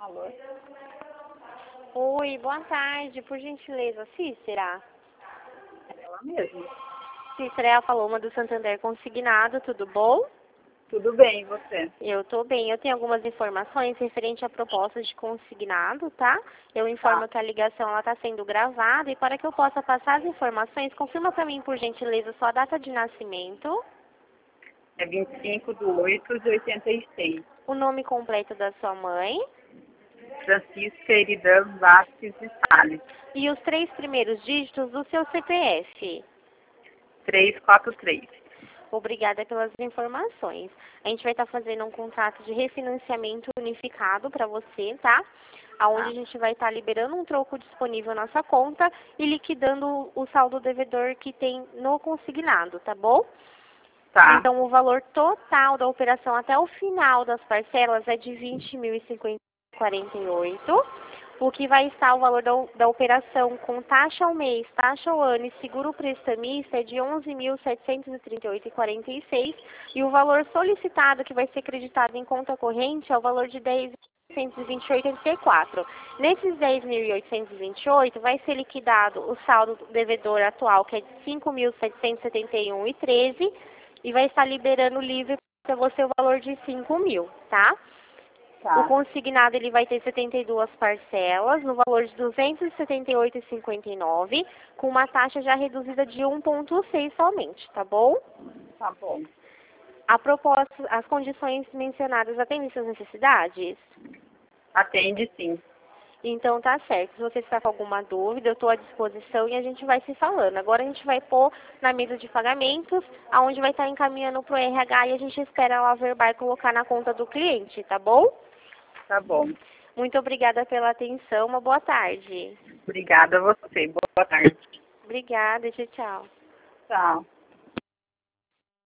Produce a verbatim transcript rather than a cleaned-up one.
Alô? Oi, boa tarde. Por gentileza, Cícera? Ela mesma. Cícera é a Paloma do Santander Consignado, tudo bom? Tudo bem, e você? Eu tô bem. Eu tenho algumas informações referente à proposta de consignado, tá? Eu informo Tá. que a ligação ela está sendo gravada e para que eu possa passar as informações, confirma para mim, por gentileza, sua data de nascimento, É vinte e cinco de oito de oitenta e seis. o nome completo da sua mãe Francisca Eridan Vasques de Salles. e os três primeiros dígitos do seu C P F. trezentos e quarenta e três. Obrigada pelas informações. A gente vai estar fazendo um contrato de refinanciamento unificado para você, tá? Aonde Tá. a gente vai estar liberando um troco disponível na sua conta e liquidando o saldo devedor que tem no consignado, tá bom? Tá. Então, o valor total da operação até o final das parcelas é de vinte mil e cinquenta e quarenta e oito. O que vai estar o valor da, da operação com taxa ao mês, taxa ao ano e seguro prestamista é de onze mil setecentos e trinta e oito reais e quarenta e seis centavos. E o valor solicitado que vai ser creditado em conta corrente é o valor de dez mil oitocentos e vinte e oito reais e oitenta e quatro centavos. Nesses dez mil oitocentos e vinte e oito vai ser liquidado o saldo devedor atual, que é de cinco mil setecentos e setenta e um reais e treze centavos. E vai estar liberando livre para você o valor de cinco mil, tá? Tá. O consignado ele vai ter setenta e duas parcelas, no valor de duzentos e setenta e oito reais e cinquenta e nove centavos, com uma taxa já reduzida de um vírgula seis somente, tá bom? Tá bom. A proposta, as condições mencionadas atendem suas necessidades? Atende sim. Então tá certo. Se você ficar com alguma dúvida, eu estou à disposição e a gente vai se falando. Agora a gente vai pôr na mesa de pagamentos, aonde vai estar encaminhando para o R H e a gente espera lá verbar e colocar na conta do cliente, tá bom? Tá bom. Muito obrigada pela atenção. Uma boa tarde. Obrigada a você. Boa tarde. Obrigada, tchau, tchau. Tchau.